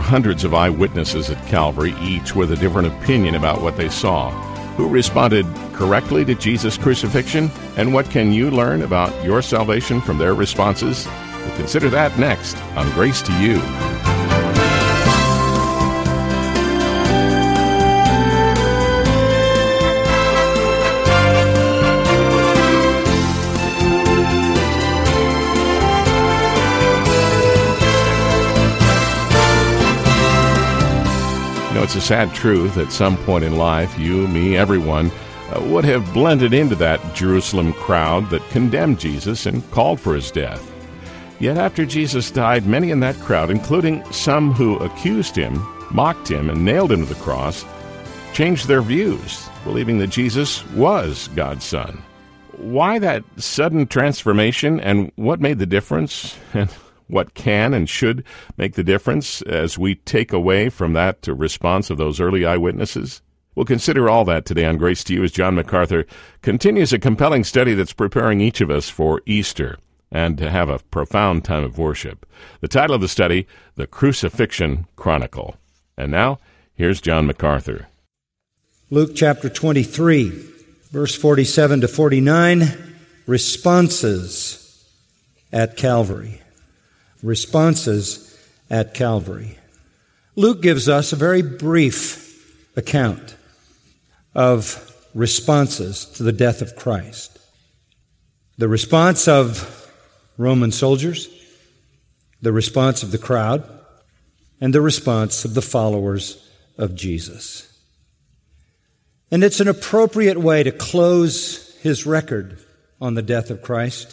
hundreds of eyewitnesses at Calvary, each with a different opinion about what they saw. Who responded correctly to Jesus' crucifixion? And what can you learn about your salvation from their responses? We'll consider that next on Grace to You. It's a sad truth. At some point in life, you, me, everyone would have blended into that Jerusalem crowd that condemned Jesus and called for his death. Yet after Jesus died, many in that crowd, including some who accused him, mocked him, and nailed him to the cross, changed their views, believing that Jesus was God's Son. Why that sudden transformation, and what made the difference, and what can and should make the difference as we take away from that response of those early eyewitnesses? We'll consider all that today on Grace to You as John MacArthur continues a compelling study that's preparing each of us for Easter and to have a profound time of worship. The title of the study, The Crucifixion Chronicle. And now, here's John MacArthur. Luke chapter 23, verse 47 to 49, responses at Calvary. Responses at Calvary. Luke gives us a very brief account of responses to the death of Christ. The response of Roman soldiers, the response of the crowd, and the response of the followers of Jesus. And it's an appropriate way to close his record on the death of Christ,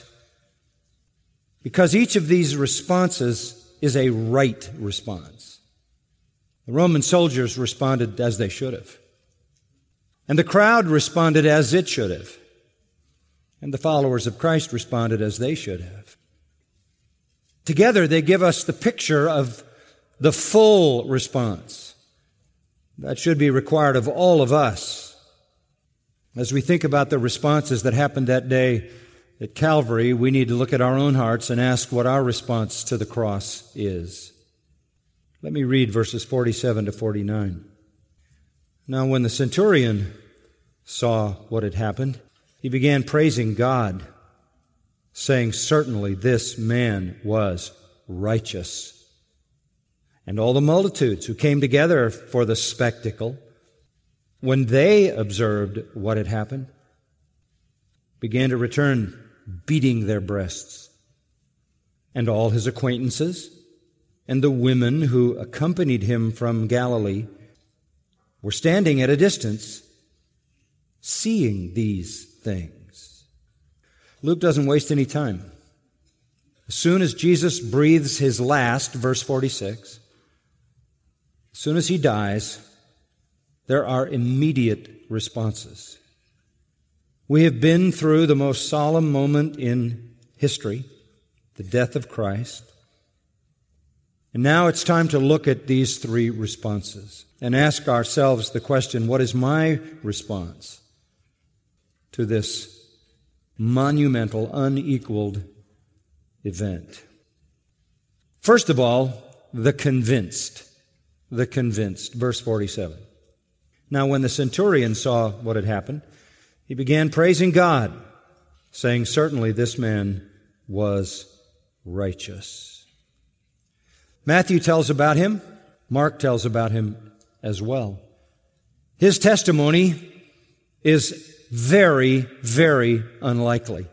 because each of these responses is a right response. The Roman soldiers responded as they should have. And the crowd responded as it should have. And the followers of Christ responded as they should have. Together, they give us the picture of the full response that should be required of all of us. As we think about the responses that happened that day at Calvary, we need to look at our own hearts and ask what our response to the cross is. Let me read verses 47 to 49. Now, when the centurion saw what had happened, he began praising God, saying, "Certainly this man was righteous." And all the multitudes who came together for the spectacle, when they observed what had happened, began to return, beating their breasts. And all his acquaintances and the women who accompanied him from Galilee were standing at a distance, seeing these things. Luke doesn't waste any time. As soon as Jesus breathes his last, verse 46, as soon as he dies, there are immediate responses. We have been through the most solemn moment in history, the death of Christ. And now it's time to look at these three responses and ask ourselves the question, what is my response to this monumental, unequaled event? First of all, the convinced. The convinced. Verse 47. Now when the centurion saw what had happened, he began praising God, saying, "Certainly this man was righteous." Matthew tells about him. Mark tells about him as well. His testimony is very, very unlikely.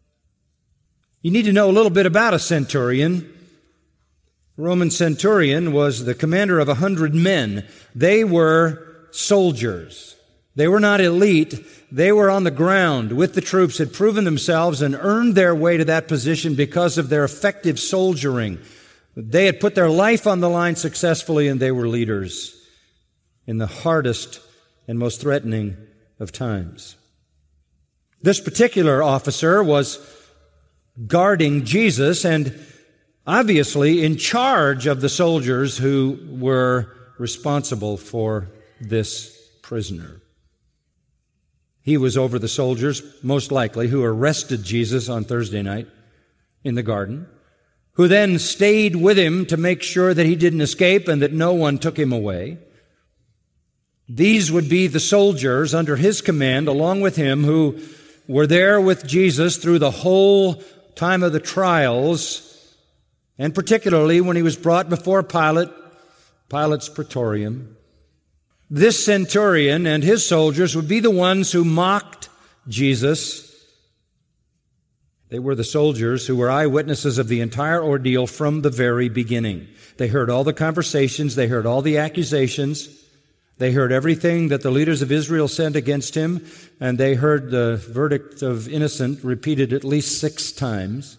You need to know a little bit about a centurion. The Roman centurion was the commander of 100 men. They were soldiers. They were not elite. They were on the ground with the troops, had proven themselves and earned their way to that position because of their effective soldiering. They had put their life on the line successfully, and they were leaders in the hardest and most threatening of times. This particular officer was guarding Jesus and obviously in charge of the soldiers who were responsible for this prisoner. He was over the soldiers, most likely, who arrested Jesus on Thursday night in the garden, who then stayed with him to make sure that he didn't escape and that no one took him away. These would be the soldiers under his command, along with him, who were there with Jesus through the whole time of the trials, and particularly when he was brought before Pilate's praetorium. This centurion and his soldiers would be the ones who mocked Jesus. They were the soldiers who were eyewitnesses of the entire ordeal from the very beginning. They heard all the conversations, they heard all the accusations, they heard everything that the leaders of Israel sent against him, and they heard the verdict of innocent repeated at least 6 times.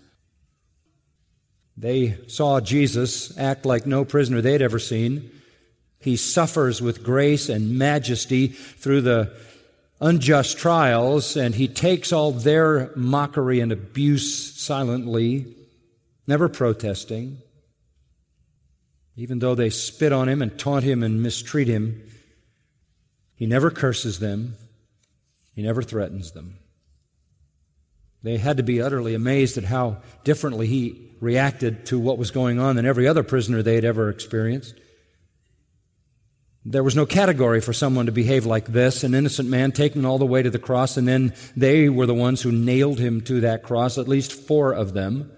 They saw Jesus act like no prisoner they'd ever seen. He suffers with grace and majesty through the unjust trials, and he takes all their mockery and abuse silently, never protesting. Even though they spit on him and taunt him and mistreat him, he never curses them. He never threatens them. They had to be utterly amazed at how differently he reacted to what was going on than every other prisoner they had ever experienced. There was no category for someone to behave like this, an innocent man taken all the way to the cross, and then they were the ones who nailed him to that cross, at least 4 of them.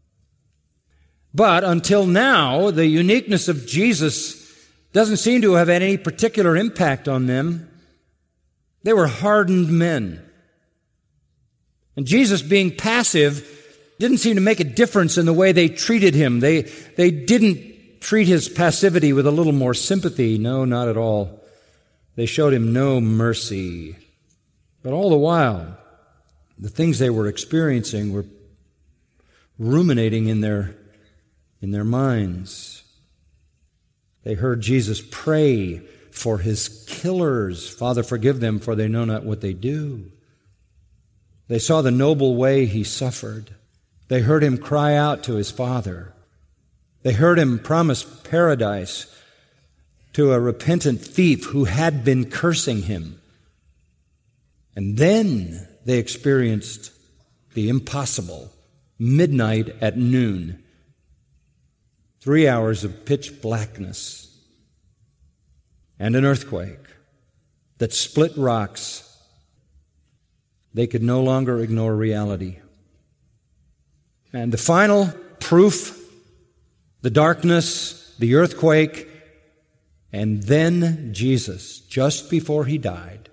But until now, the uniqueness of Jesus doesn't seem to have had any particular impact on them. They were hardened men. And Jesus, being passive, didn't seem to make a difference in the way they treated him. They didn't treat his passivity with a little more sympathy. No, not at all. They showed him no mercy. But all the while, the things they were experiencing were ruminating in their minds. They heard Jesus pray for his killers. Father, forgive them, for they know not what they do. They saw the noble way he suffered. They heard him cry out to his Father. They heard him promise paradise to a repentant thief who had been cursing him. And then they experienced the impossible, midnight at noon. 3 hours of pitch blackness and an earthquake that split rocks. They could no longer ignore reality. And the final proof, the darkness, the earthquake, and then Jesus, just before he died,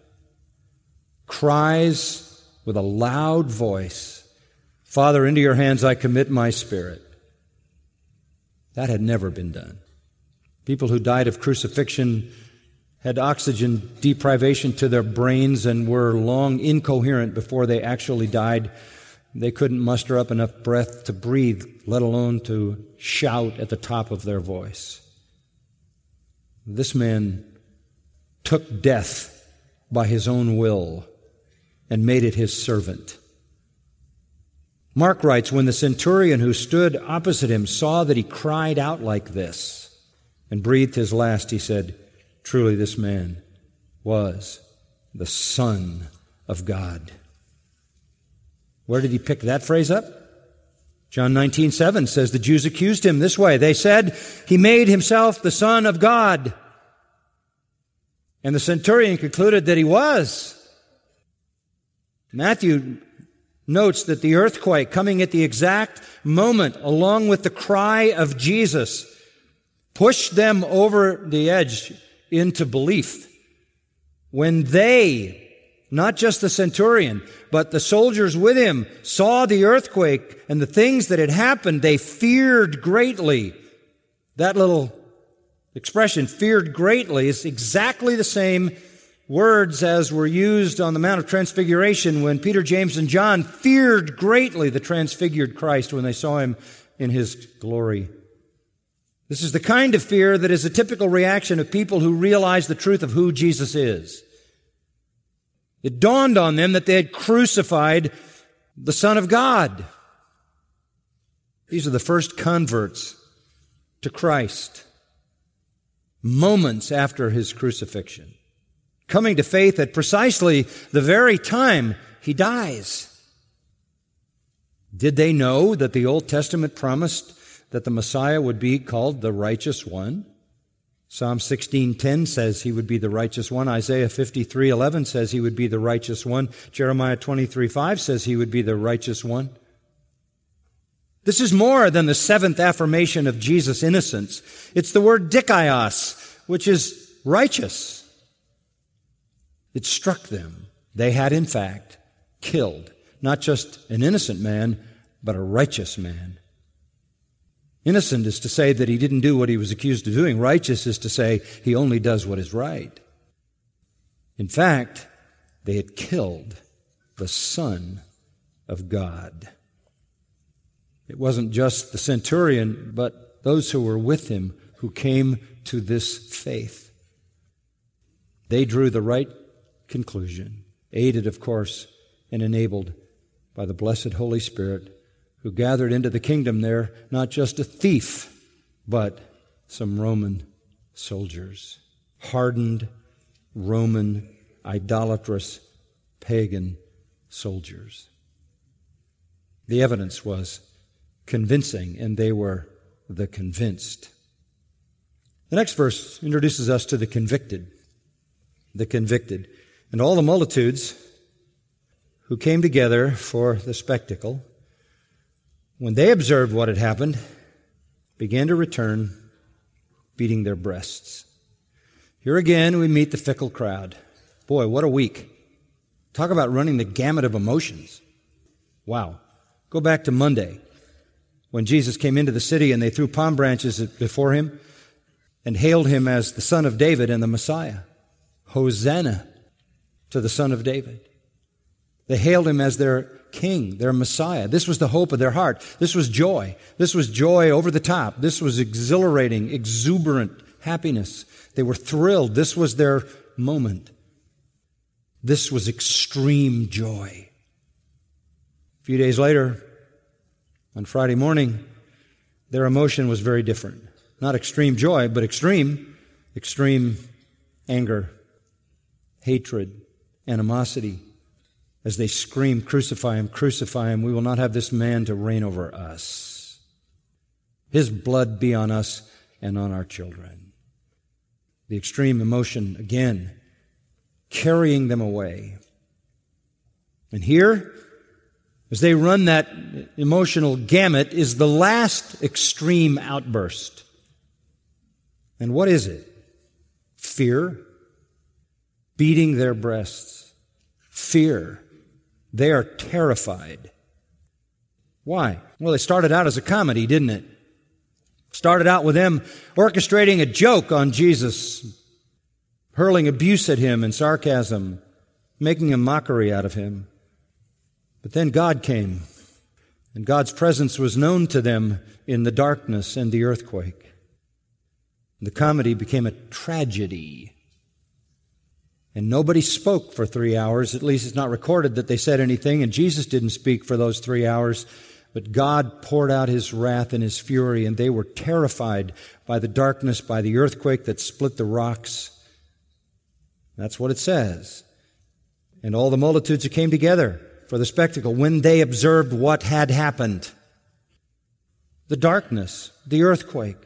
cries with a loud voice, Father, into your hands I commit my spirit. That had never been done. People who died of crucifixion had oxygen deprivation to their brains and were long incoherent before they actually died. They couldn't muster up enough breath to breathe, let alone to shout at the top of their voice. This man took death by his own will and made it his servant. Mark writes, when the centurion who stood opposite him saw that he cried out like this and breathed his last, he said, truly this man was the Son of God. Where did he pick that phrase up? John 19:7 says the Jews accused him this way. They said, he made himself the Son of God. And the centurion concluded that he was. Matthew notes that the earthquake coming at the exact moment, along with the cry of Jesus, pushed them over the edge into belief. When they, not just the centurion, but the soldiers with him, saw the earthquake and the things that had happened, they feared greatly. That little expression, feared greatly, is exactly the same words as were used on the Mount of Transfiguration when Peter, James, and John feared greatly the transfigured Christ when they saw him in his glory. This is the kind of fear that is a typical reaction of people who realize the truth of who Jesus is. It dawned on them that they had crucified the Son of God. These are the first converts to Christ, moments after his crucifixion, coming to faith at precisely the very time he dies. Did they know that the Old Testament promised that the Messiah would be called the righteous one. Psalm 16:10 says he would be the righteous one. Isaiah 53:11 says he would be the righteous one. Jeremiah 23:5 says he would be the righteous one. This is more than the seventh affirmation of Jesus' innocence. It's the word dikaios, which is righteous. It struck them. They had, in fact, killed not just an innocent man, but a righteous man. Innocent is to say that he didn't do what he was accused of doing. Righteous is to say he only does what is right. In fact, they had killed the Son of God. It wasn't just the centurion, but those who were with him who came to this faith. They drew the right conclusion, aided, of course, and enabled by the blessed Holy Spirit, who gathered into the kingdom there not just a thief, but some Roman soldiers, hardened Roman, idolatrous, pagan soldiers. The evidence was convincing, and they were the convinced. The next verse introduces us to the convicted. The convicted. And all the multitudes who came together for the spectacle, when they observed what had happened, began to return, beating their breasts. Here again we meet the fickle crowd. Boy, what a week. Talk about running the gamut of emotions. Wow. Go back to Monday, when Jesus came into the city and they threw palm branches before him and hailed him as the Son of David and the Messiah. Hosanna to the Son of David. They hailed him as their King, their Messiah. This was the hope of their heart. This was joy. This was joy over the top. This was exhilarating, exuberant happiness. They were thrilled. This was their moment. This was extreme joy. A few days later, on Friday morning, their emotion was very different. Not extreme joy, but extreme anger, hatred, animosity, as they scream, crucify him, we will not have this man to reign over us. His blood be on us and on our children. The extreme emotion, again, carrying them away. And here, as they run that emotional gamut, is the last extreme outburst. And what is it? Fear. Beating their breasts. Fear. They are terrified. Why? Well, it started out as a comedy, didn't it? Started out with them orchestrating a joke on Jesus, hurling abuse at him and sarcasm, making a mockery out of him. But then God came, and God's presence was known to them in the darkness and the earthquake. The comedy became a tragedy. And nobody spoke for 3 hours. At least it's not recorded that they said anything, and Jesus didn't speak for those 3 hours. But God poured out His wrath and His fury, and they were terrified by the darkness, by the earthquake that split the rocks. That's what it says. And all the multitudes who came together for the spectacle, when they observed what had happened, the darkness, the earthquake,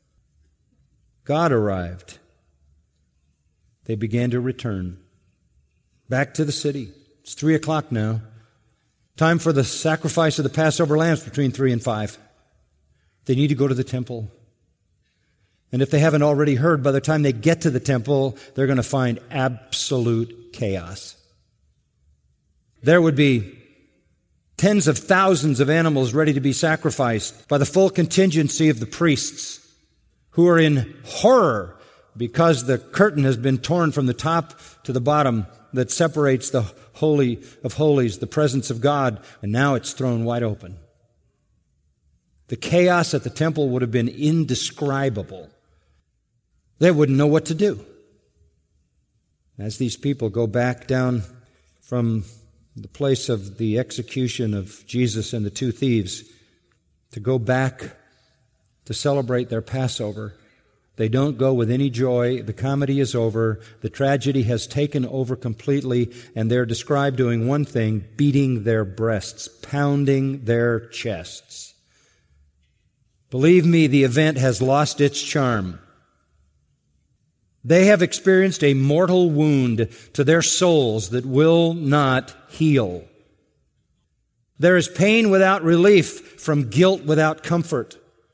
God arrived. They began to return back to the city. It's 3 o'clock now. Time for the sacrifice of the Passover lambs between 3 and 5. They need to go to the temple. And if they haven't already heard, by the time they get to the temple, they're going to find absolute chaos. There would be tens of thousands of animals ready to be sacrificed by the full contingency of the priests, who are in horror because the curtain has been torn from the top to the bottom that separates the Holy of Holies, the presence of God, and now it's thrown wide open. The chaos at the temple would have been indescribable. They wouldn't know what to do. As these people go back down from the place of the execution of Jesus and the two thieves to go back to celebrate their Passover, they don't go with any joy. The comedy is over. The tragedy has taken over completely, and they're described doing one thing: beating their breasts, pounding their chests. Believe me, the event has lost its charm. They have experienced a mortal wound to their souls that will not heal. There is pain without relief from guilt without comfort.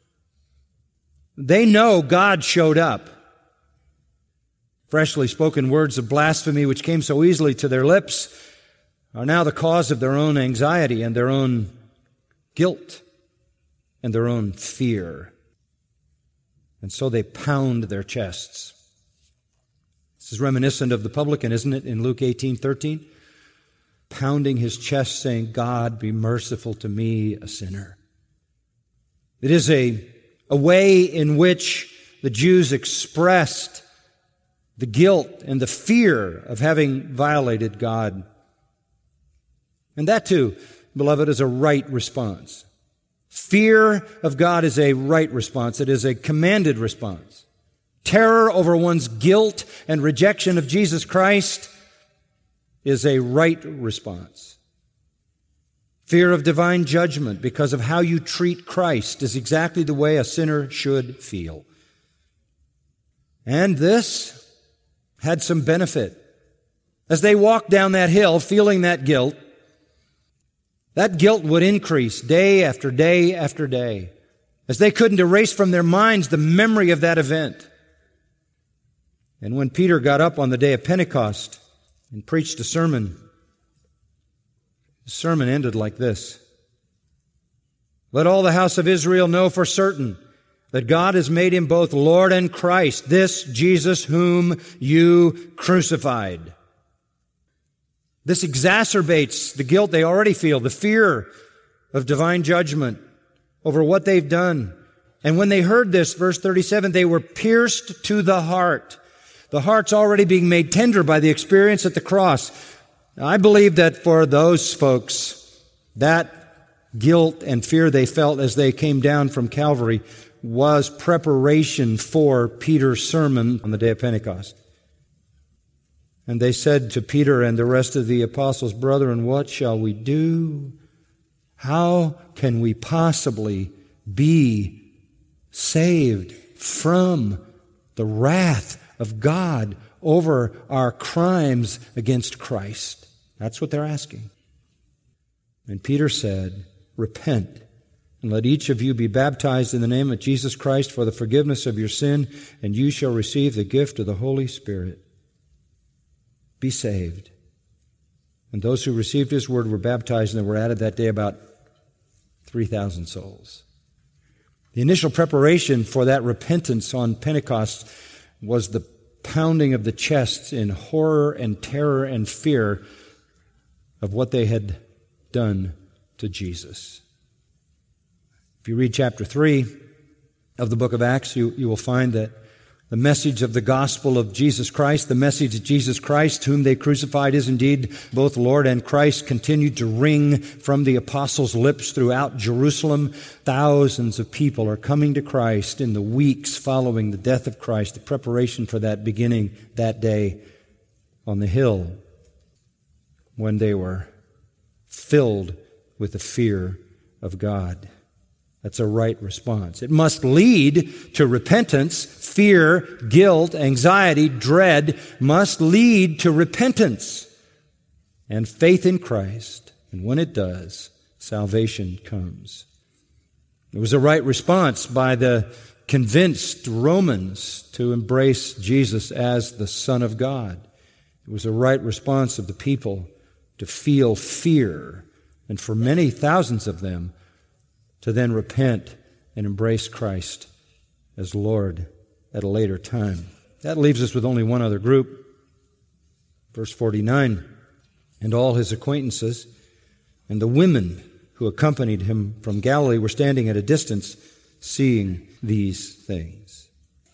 They know God showed up. Freshly spoken words of blasphemy which came so easily to their lips are now the cause of their own anxiety and their own guilt and their own fear. And so they pound their chests. This is reminiscent of the publican, isn't it, in Luke 18:13? Pounding his chest, saying, God, be merciful to me, a sinner. It is a way in which the Jews expressed the guilt and the fear of having violated God. And that too, beloved, is a right response. Fear of God is a right response. It is a commanded response. Terror over one's guilt and rejection of Jesus Christ is a right response. Fear of divine judgment because of how you treat Christ is exactly the way a sinner should feel. And this had some benefit. As they walked down that hill feeling that guilt would increase day after day after day, as they couldn't erase from their minds the memory of that event. And when Peter got up on the day of Pentecost and preached a sermon, the sermon ended like this: Let all the house of Israel know for certain that God has made him both Lord and Christ, this Jesus whom you crucified. This exacerbates the guilt they already feel, the fear of divine judgment over what they've done. And when they heard this, verse 37, they were pierced to the heart. The heart's already being made tender by the experience at the cross. Now, I believe that for those folks, that guilt and fear they felt as they came down from Calvary was preparation for Peter's sermon on the day of Pentecost. And they said to Peter and the rest of the apostles, Brethren, what shall we do? How can we possibly be saved from the wrath of God over our crimes against Christ? That's what they're asking. And Peter said, Repent, and let each of you be baptized in the name of Jesus Christ for the forgiveness of your sin, and you shall receive the gift of the Holy Spirit. Be saved. And those who received his word were baptized, and there were added that day about 3,000 souls. The initial preparation for that repentance on Pentecost was the pounding of the chests in horror and terror and fear of what they had done to Jesus. If you read chapter 3 of the book of Acts, you will find that the message of the gospel of Jesus Christ, the message of Jesus Christ, whom they crucified, is indeed both Lord and Christ, continued to ring from the apostles' lips throughout Jerusalem. Thousands of people are coming to Christ in the weeks following the death of Christ, the preparation for that beginning that day on the hill when they were filled with the fear of God. That's a right response. It must lead to repentance. Fear, guilt, anxiety, dread must lead to repentance and faith in Christ. And when it does, salvation comes. It was a right response by the convinced Romans to embrace Jesus as the Son of God. It was a right response of the people to feel fear, and for many thousands of them, to then repent and embrace Christ as Lord at a later time. That leaves us with only one other group. Verse 49, and all his acquaintances and the women who accompanied him from Galilee were standing at a distance, seeing these things.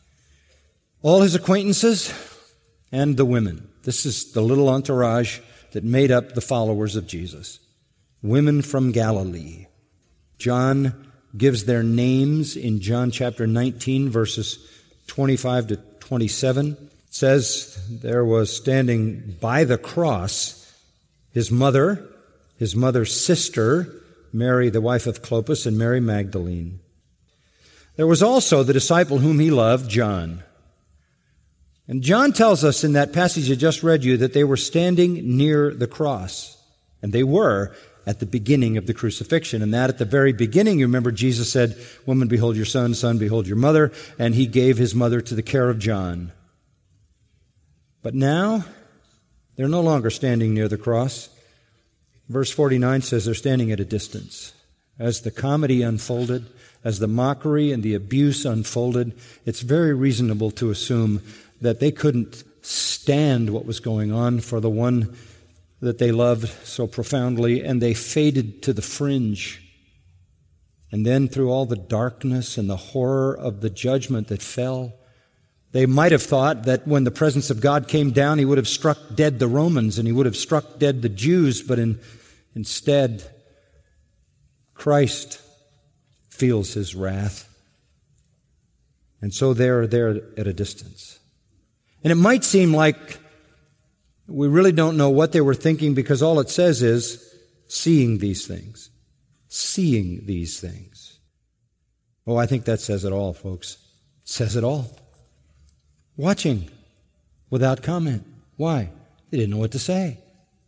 All his acquaintances and the women. This is the little entourage that made up the followers of Jesus. Women from Galilee. John gives their names in John chapter 19, verses 25 to 27. It says there was standing by the cross his mother's sister, Mary, the wife of Clopas, and Mary Magdalene. there was also the disciple whom he loved, John. And John tells us in that passage I just read you that they were standing near the cross. And they were at the beginning of the crucifixion. And that at the very beginning, you remember Jesus said, "Woman, behold your son, son, behold your mother." And he gave his mother to the care of John. But now, they're no longer standing near the cross. Verse 49 says they're standing at a distance. As the comedy unfolded, as the mockery and the abuse unfolded, it's very reasonable to assume that they couldn't stand what was going on for the one that they loved so profoundly, and they faded to the fringe. And then through all the darkness and the horror of the judgment that fell, they might have thought that when the presence of God came down, He would have struck dead the Romans and He would have struck dead the Jews, but instead, Christ feels His wrath. And so they're there at a distance. And it might seem like we really don't know what they were thinking, because all it says is, seeing these things. Seeing these things. Oh, I think that says it all, folks. It says it all. Watching without comment. Why? They didn't know what to say.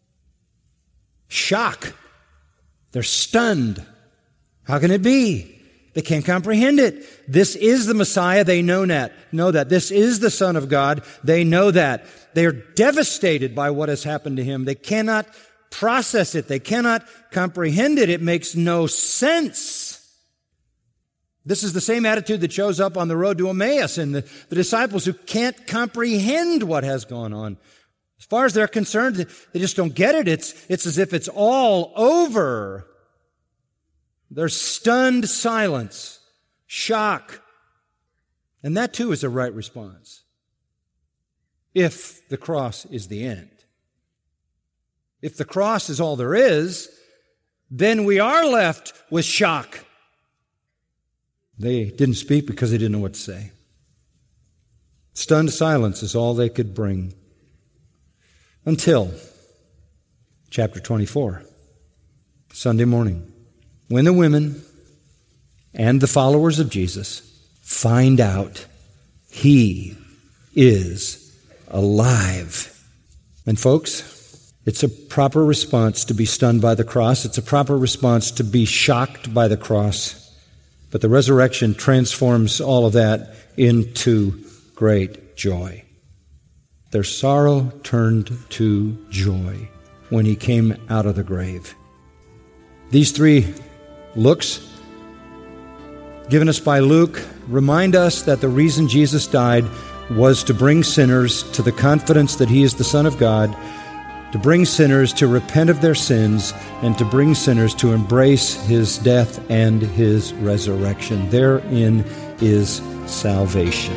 Shock. They're stunned. How can it be? They can't comprehend it. This is the Messiah. They know that. This is the Son of God. They know that. They are devastated by what has happened to Him. They cannot process it. They cannot comprehend it. It makes no sense. This is the same attitude that shows up on the road to Emmaus in the disciples who can't comprehend what has gone on. As far as they're concerned, they just don't get it. It's as if it's all over. There's stunned silence, shock. And that too is a right response. If the cross is the end. If the cross is all there is, then we are left with shock. They didn't speak because they didn't know what to say. Stunned silence is all they could bring. Until chapter 24, Sunday morning, when the women and the followers of Jesus find out He is alive. And folks, it's a proper response to be stunned by the cross. It's a proper response to be shocked by the cross. But the resurrection transforms all of that into great joy. Their sorrow turned to joy when He came out of the grave. These three looks given us by Luke remind us that the reason Jesus died was to bring sinners to the confidence that He is the Son of God, to bring sinners to repent of their sins, and to bring sinners to embrace His death and His resurrection. Therein is salvation.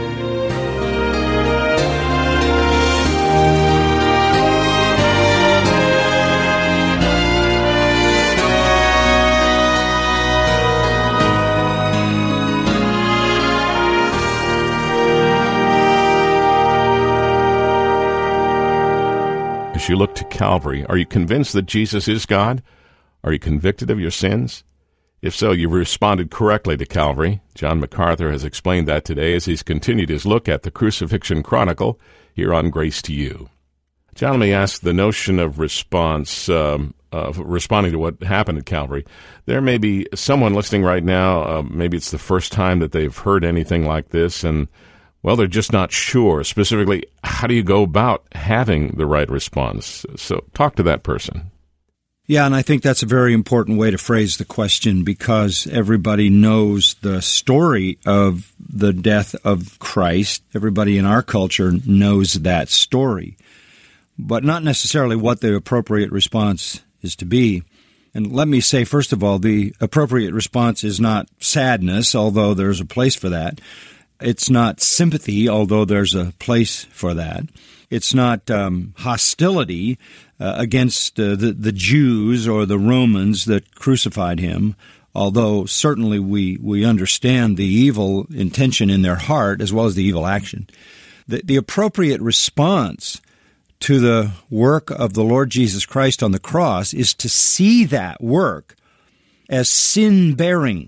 As you look to Calvary, are you convinced that Jesus is God? Are you convicted of your sins? If so, you've responded correctly to Calvary. John MacArthur has explained that today as he's continued his look at the Crucifixion Chronicle here on Grace to You. John, let me ask the notion of response, of responding to what happened at Calvary. There may be someone listening right now, maybe it's the first time that they've heard anything like this, and well, they're just not sure. Specifically, how do you go about having the right response? So talk to that person. Yeah, and I think that's a very important way to phrase the question, because everybody knows the story of the death of Christ. Everybody in our culture knows that story, but not necessarily what the appropriate response is to be. And let me say, first of all, the appropriate response is not sadness, although there's a place for that. It's not sympathy, although there's a place for that. It's not hostility against the Jews or the Romans that crucified Him, although certainly we understand the evil intention in their heart as well as the evil action. The appropriate response to the work of the Lord Jesus Christ on the cross is to see that work as sin-bearing,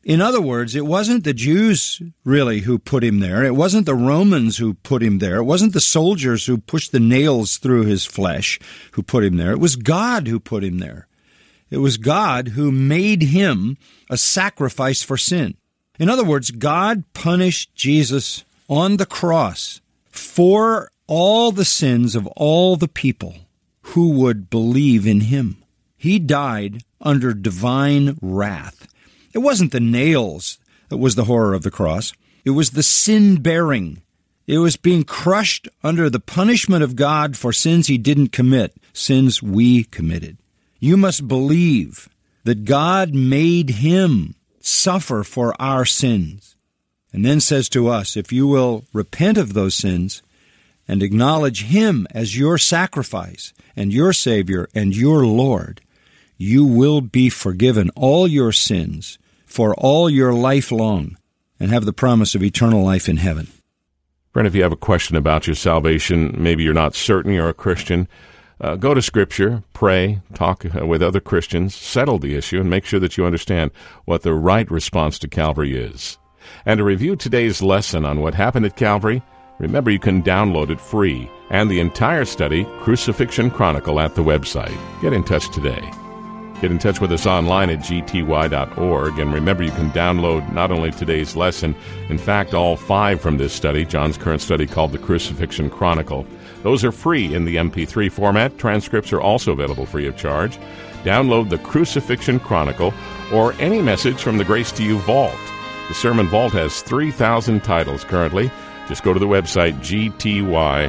In other words, it wasn't the Jews really who put him there. It wasn't the Romans who put him there. It wasn't the soldiers who pushed the nails through his flesh who put him there. It was God who put him there. It was God who made him a sacrifice for sin. In other words, God punished Jesus on the cross for all the sins of all the people who would believe in him. He died under divine wrath. It wasn't the nails that was the horror of the cross. It was the sin-bearing. It was being crushed under the punishment of God for sins he didn't commit, sins we committed. You must believe that God made him suffer for our sins, and then says to us, if you will repent of those sins and acknowledge him as your sacrifice and your Savior and your Lord, you will be forgiven all your sins for all your life long and have the promise of eternal life in heaven. Friend, if you have a question about your salvation, maybe you're not certain you're a Christian, go to Scripture, pray, talk with other Christians, settle the issue, and make sure that you understand what the right response to Calvary is. And to review today's lesson on what happened at Calvary, remember you can download it free and the entire study, Crucifixion Chronicle, at the website. Get in touch today. Get in touch with us online at gty.org, and remember you can download not only today's lesson, in fact all 5 from this study, John's current study called the Crucifixion Chronicle. Those are free in the MP3 format. Transcripts are also available free of charge. Download the Crucifixion Chronicle or any message from the Grace to You Vault. The Sermon Vault has 3,000 titles currently. Just go to the website gty.org.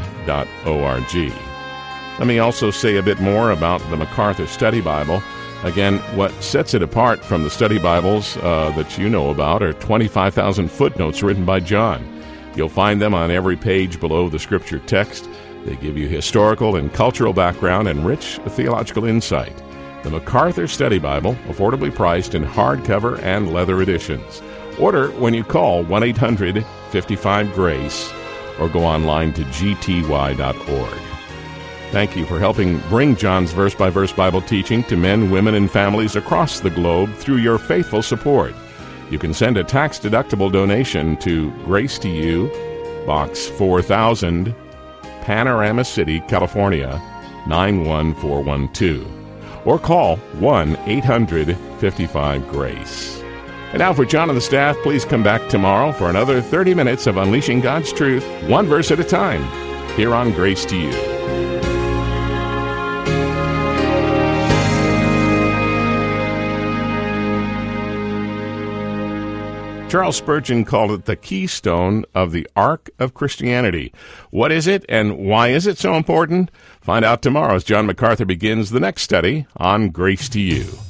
Let me also say a bit more about the MacArthur Study Bible. Again, what sets it apart from the study Bibles that you know about are 25,000 footnotes written by John. You'll find them on every page below the Scripture text. They give you historical and cultural background and rich theological insight. The MacArthur Study Bible, affordably priced in hardcover and leather editions. Order when you call 1-800-55-GRACE or go online to gty.org. Thank you for helping bring John's verse-by-verse Bible teaching to men, women, and families across the globe through your faithful support. You can send a tax-deductible donation to Grace to You, Box 4000, Panorama City, California, 91412. Or call 1-800-55-GRACE. And now for John and the staff, please come back tomorrow for another 30 minutes of Unleashing God's Truth, one verse at a time, here on Grace to You. Charles Spurgeon called it the keystone of the Ark of Christianity. What is it, and why is it so important? Find out tomorrow as John MacArthur begins the next study on Grace to You.